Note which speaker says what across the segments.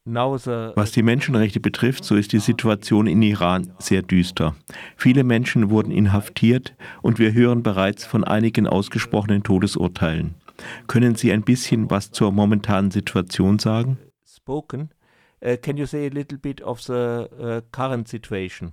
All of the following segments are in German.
Speaker 1: Was die Menschenrechte betrifft, so ist die Situation in Iran sehr düster. Viele Menschen wurden inhaftiert und wir hören bereits von einigen ausgesprochenen Todesurteilen. Können Sie ein bisschen was zur momentanen Situation sagen? Can you say a little bit of the current situation?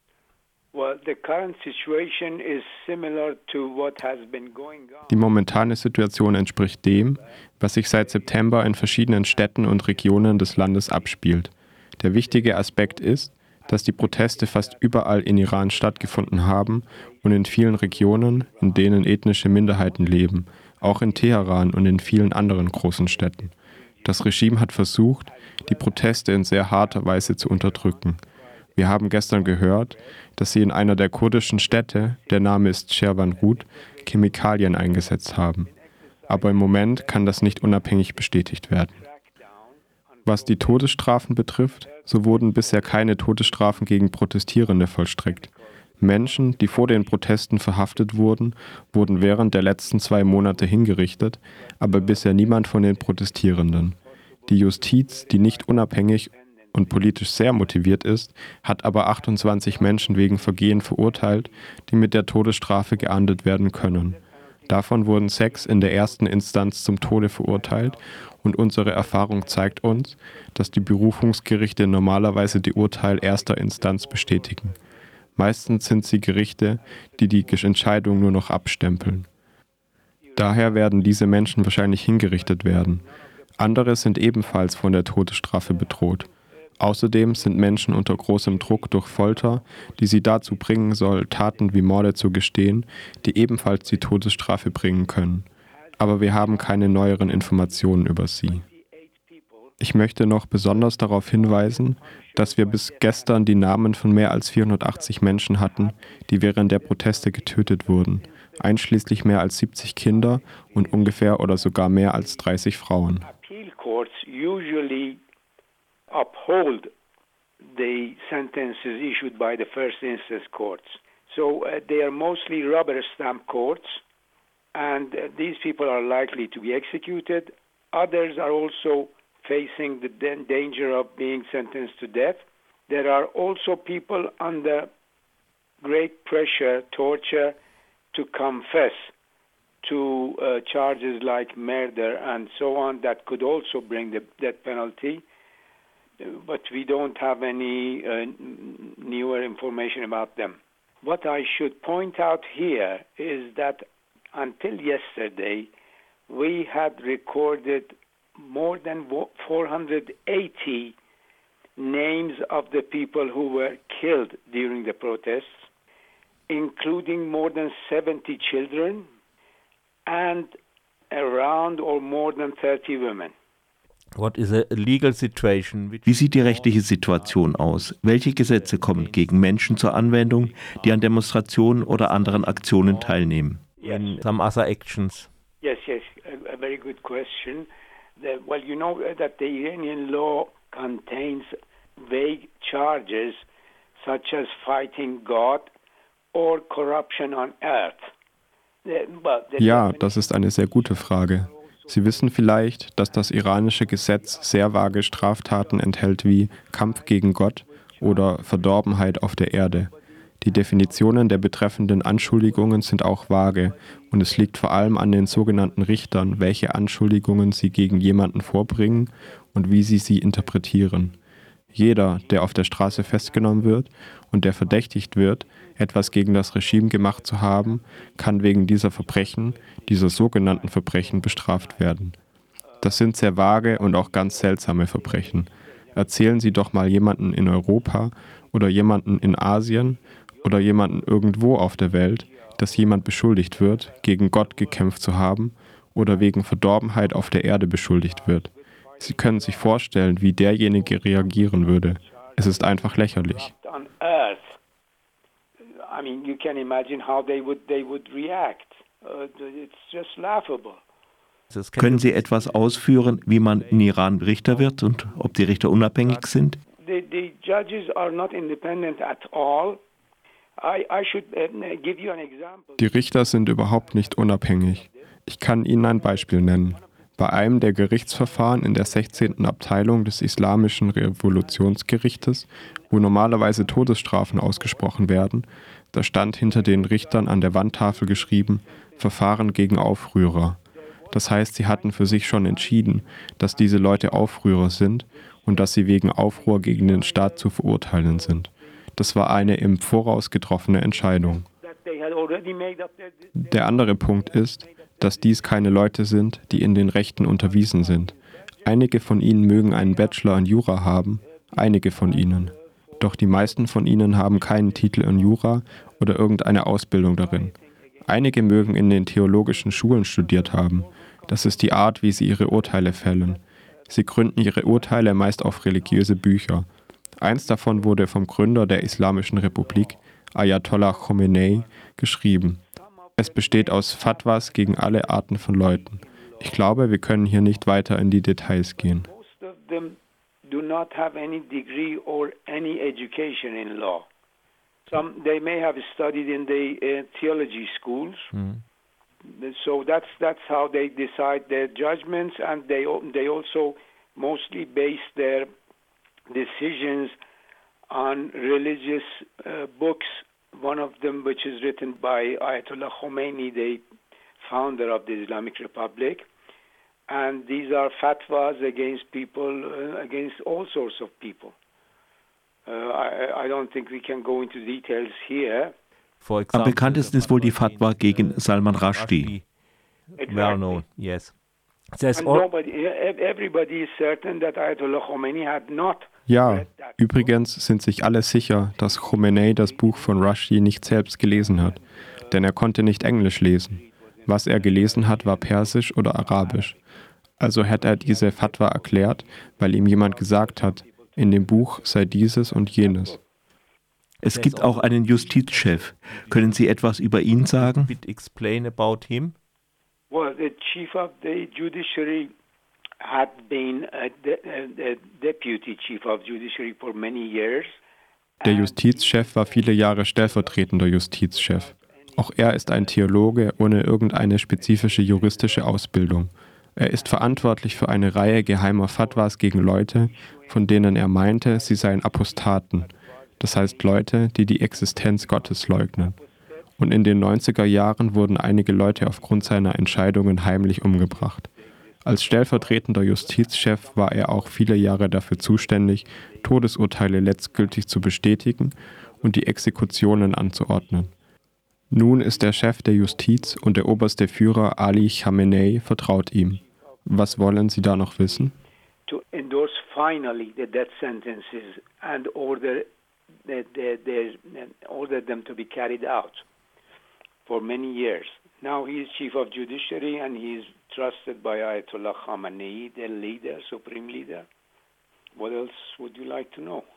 Speaker 2: Die momentane Situation entspricht dem, was sich seit September in verschiedenen Städten und Regionen des Landes abspielt. Der wichtige Aspekt ist, dass die Proteste fast überall in Iran stattgefunden haben und in vielen Regionen, in denen ethnische Minderheiten leben, auch in Teheran und in vielen anderen großen Städten. Das Regime hat versucht, die Proteste in sehr harter Weise zu unterdrücken. Wir haben gestern gehört, dass sie in einer der kurdischen Städte, der Name ist Sherwan-Rud, Chemikalien eingesetzt haben. Aber im Moment kann das nicht unabhängig bestätigt werden. Was die Todesstrafen betrifft, so wurden bisher keine Todesstrafen gegen Protestierende vollstreckt. Menschen, die vor den Protesten verhaftet wurden, wurden während der letzten 2 Monate hingerichtet, aber bisher niemand von den Protestierenden. Die Justiz, die nicht unabhängig und politisch sehr motiviert ist, hat aber 28 Menschen wegen Vergehen verurteilt, die mit der Todesstrafe geahndet werden können. Davon wurden 6 in der ersten Instanz zum Tode verurteilt und unsere Erfahrung zeigt uns, dass die Berufungsgerichte normalerweise die Urteile erster Instanz bestätigen. Meistens sind sie Gerichte, die die Entscheidung nur noch abstempeln. Daher werden diese Menschen wahrscheinlich hingerichtet werden. Andere sind ebenfalls von der Todesstrafe bedroht. Außerdem sind Menschen unter großem Druck durch Folter, die sie dazu bringen soll, Taten wie Morde zu gestehen, die ebenfalls die Todesstrafe bringen können. Aber wir haben keine neueren Informationen über sie. Ich möchte noch besonders darauf hinweisen, dass wir bis gestern die Namen von mehr als 480 Menschen hatten, die während der Proteste getötet wurden, einschließlich mehr als 70 Kinder und ungefähr oder sogar mehr als 30 Frauen.
Speaker 3: Uphold the sentences issued by the first instance courts. So they are mostly rubber stamp courts, and these people are likely to be executed. Others are also facing the danger of being sentenced to death. There are also people under great pressure, torture, to confess to charges like murder and so on that could also bring the death penalty. But we don't have any newer information about them. What I should point out here is that until yesterday, we had recorded more than 480 names of the people who were killed during the protests, including more than 70 children and around or more than 30 women.
Speaker 1: Wie sieht die rechtliche Situation aus? Welche Gesetze kommen gegen Menschen zur Anwendung, die an Demonstrationen oder anderen Aktionen teilnehmen? Some other actions.
Speaker 3: Yes, a very good question. Well, you know that the Iranian law contains vague charges such as fighting God or corruption on earth.
Speaker 2: Ja, das ist eine sehr gute Frage. Sie wissen vielleicht, dass das iranische Gesetz sehr vage Straftaten enthält wie Kampf gegen Gott oder Verdorbenheit auf der Erde. Die Definitionen der betreffenden Anschuldigungen sind auch vage und es liegt vor allem an den sogenannten Richtern, welche Anschuldigungen sie gegen jemanden vorbringen und wie sie interpretieren. Jeder, der auf der Straße festgenommen wird und der verdächtigt wird, etwas gegen das Regime gemacht zu haben, kann wegen dieser Verbrechen, dieser sogenannten Verbrechen, bestraft werden. Das sind sehr vage und auch ganz seltsame Verbrechen. Erzählen Sie doch mal jemanden in Europa oder jemanden in Asien oder jemanden irgendwo auf der Welt, dass jemand beschuldigt wird, gegen Gott gekämpft zu haben oder wegen Verdorbenheit auf der Erde beschuldigt wird. Sie können sich vorstellen, wie derjenige reagieren würde. Es ist einfach lächerlich.
Speaker 3: I mean, you can imagine how they would react. It's just laughable.
Speaker 1: Können Sie etwas ausführen, wie man in Iran Richter wird und ob die Richter unabhängig sind?
Speaker 3: The judges are not independent at all. I should give you an example.
Speaker 2: Die Richter sind überhaupt nicht unabhängig. Ich kann Ihnen ein Beispiel nennen. Bei einem der Gerichtsverfahren in der 16. Abteilung des Islamischen Revolutionsgerichtes, wo normalerweise Todesstrafen ausgesprochen werden, da stand hinter den Richtern an der Wandtafel geschrieben: Verfahren gegen Aufrührer. Das heißt, sie hatten für sich schon entschieden, dass diese Leute Aufrührer sind und dass sie wegen Aufruhr gegen den Staat zu verurteilen sind. Das war eine im Voraus getroffene Entscheidung. Der andere Punkt ist, dass dies keine Leute sind, die in den Rechten unterwiesen sind. Einige von ihnen mögen einen Bachelor in Jura haben, einige von ihnen. Doch die meisten von ihnen haben keinen Titel in Jura oder irgendeine Ausbildung darin. Einige mögen in den theologischen Schulen studiert haben. Das ist die Art, wie sie ihre Urteile fällen. Sie gründen ihre Urteile meist auf religiöse Bücher. Eins davon wurde vom Gründer der Islamischen Republik, Ayatollah Khomeini, geschrieben. Es besteht aus Fatwas gegen alle Arten von Leuten. Ich glaube, wir können hier nicht weiter in die Details gehen.
Speaker 3: Most of them do not have any degree or any education in law. Some they may have studied in the theology schools. So that's how they decide their judgments, and they also mostly base their decisions on religious books. One of them, which is written by Ayatollah Khomeini, the founder of the Islamic Republic, and these are fatwas against people, against all sorts of people. I don't think we can go into details here.
Speaker 1: Am bekanntesten ist wohl die Fatwa gegen Salman Rushdie.
Speaker 3: Exactly.
Speaker 4: Well known, yes.
Speaker 3: And everybody is certain that Ayatollah Khomeini had not.
Speaker 2: Ja, übrigens sind sich alle sicher, dass Khomeini das Buch von Rushdie nicht selbst gelesen hat, denn er konnte nicht Englisch lesen. Was er gelesen hat, war Persisch oder Arabisch. Also hat er diese Fatwa erklärt, weil ihm jemand gesagt hat, in dem Buch sei dieses und jenes.
Speaker 1: Es gibt auch einen Justizchef. Können Sie etwas über ihn sagen?
Speaker 4: Explain about him.
Speaker 3: Well, the chief of the judiciary had been a deputy chief of judiciary for many years.
Speaker 2: Der Justizchef war viele Jahre stellvertretender Justizchef. Auch er ist ein Theologe ohne irgendeine spezifische juristische Ausbildung. Er ist verantwortlich für eine Reihe geheimer Fatwas gegen Leute, von denen er meinte, sie seien Apostaten. Das heißt Leute, die die Existenz Gottes leugnen. Und in den 90er Jahren wurden einige Leute aufgrund seiner Entscheidungen heimlich umgebracht. Als stellvertretender Justizchef war er auch viele Jahre dafür zuständig, Todesurteile letztgültig zu bestätigen und die Exekutionen anzuordnen. Nun ist er Chef der Justiz und der oberste Führer Ali Khamenei vertraut ihm. Was wollen Sie da noch wissen?
Speaker 3: To endorse finally the death sentences and order them to be carried out for many years. Now he is chief of judiciary and he is trusted by Ayatollah Khamenei, the leader, supreme leader. What else would you like to know?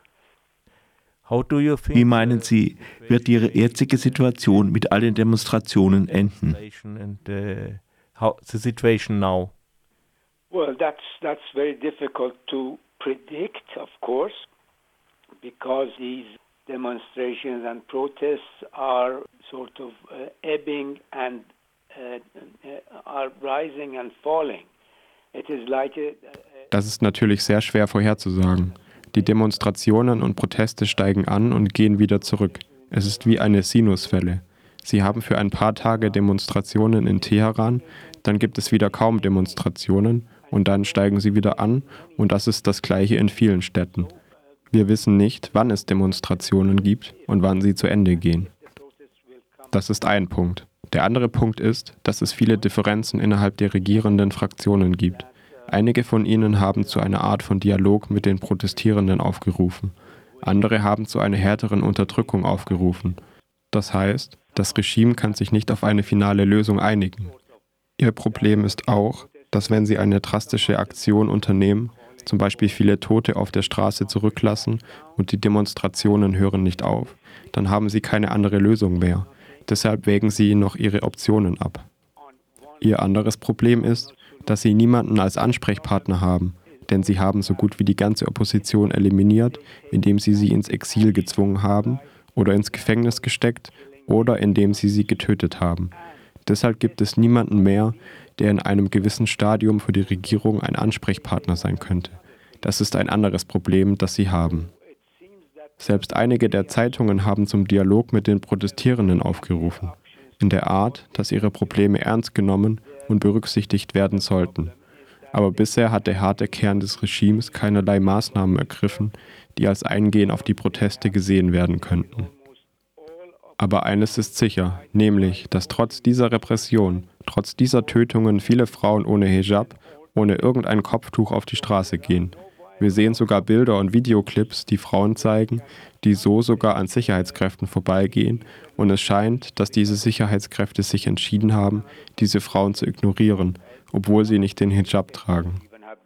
Speaker 1: Wie meinen Sie, wird Ihre jetzige Situation mit all den Demonstrationen enden?
Speaker 4: The situation now?
Speaker 3: Well, that's very difficult to predict, of course, because these demonstrations and protests are sort of ebbing and are rising and falling. It is like
Speaker 2: Das ist natürlich sehr schwer vorherzusagen. Die Demonstrationen und Proteste steigen an und gehen wieder zurück. Es ist wie eine Sinuswelle. Sie haben für ein paar Tage Demonstrationen in Teheran, dann gibt es wieder kaum Demonstrationen und dann steigen sie wieder an und das ist das Gleiche in vielen Städten. Wir wissen nicht, wann es Demonstrationen gibt und wann sie zu Ende gehen. Das ist ein Punkt. Der andere Punkt ist, dass es viele Differenzen innerhalb der regierenden Fraktionen gibt. Einige von ihnen haben zu einer Art von Dialog mit den Protestierenden aufgerufen. Andere haben zu einer härteren Unterdrückung aufgerufen. Das heißt, das Regime kann sich nicht auf eine finale Lösung einigen. Ihr Problem ist auch, dass wenn sie eine drastische Aktion unternehmen, zum Beispiel viele Tote auf der Straße zurücklassen und die Demonstrationen hören nicht auf, dann haben sie keine andere Lösung mehr. Deshalb wägen sie noch ihre Optionen ab. Ihr anderes Problem ist, dass sie niemanden als Ansprechpartner haben, denn sie haben so gut wie die ganze Opposition eliminiert, indem sie ins Exil gezwungen haben oder ins Gefängnis gesteckt oder indem sie getötet haben. Deshalb gibt es niemanden mehr, der in einem gewissen Stadium für die Regierung ein Ansprechpartner sein könnte. Das ist ein anderes Problem, das sie haben. Selbst einige der Zeitungen haben zum Dialog mit den Protestierenden aufgerufen, in der Art, dass ihre Probleme ernst genommen und berücksichtigt werden sollten. Aber bisher hat der harte Kern des Regimes keinerlei Maßnahmen ergriffen, die als Eingehen auf die Proteste gesehen werden könnten. Aber eines ist sicher, nämlich, dass trotz dieser Repression, trotz dieser Tötungen viele Frauen ohne Hijab, ohne irgendein Kopftuch auf die Straße gehen. Wir sehen sogar Bilder und Videoclips, die Frauen zeigen, die so sogar an Sicherheitskräften vorbeigehen, und es scheint, dass diese Sicherheitskräfte sich entschieden haben, diese Frauen zu ignorieren, obwohl sie nicht den Hijab tragen.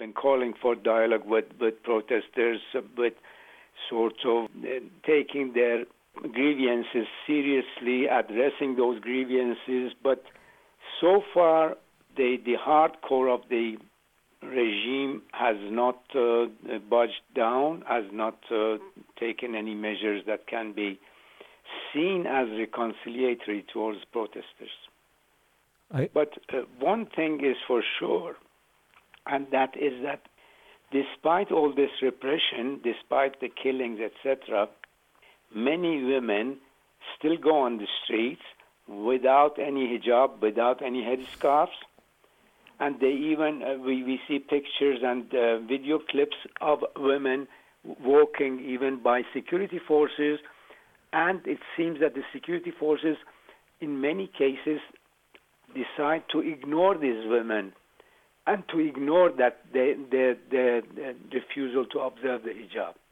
Speaker 3: Grievances seriously, addressing those grievances, but so far the hardcore of the regime has not budged down, has not taken any measures that can be seen as reconciliatory towards protesters. But one thing is for sure, and that is that despite all this repression, despite the killings, etc., many women still go on the streets without any hijab, without any headscarves, and they even, we see pictures and video clips of women walking even by security forces, and it seems that the security forces in many cases decide to ignore these women and to ignore that their refusal to observe the hijab.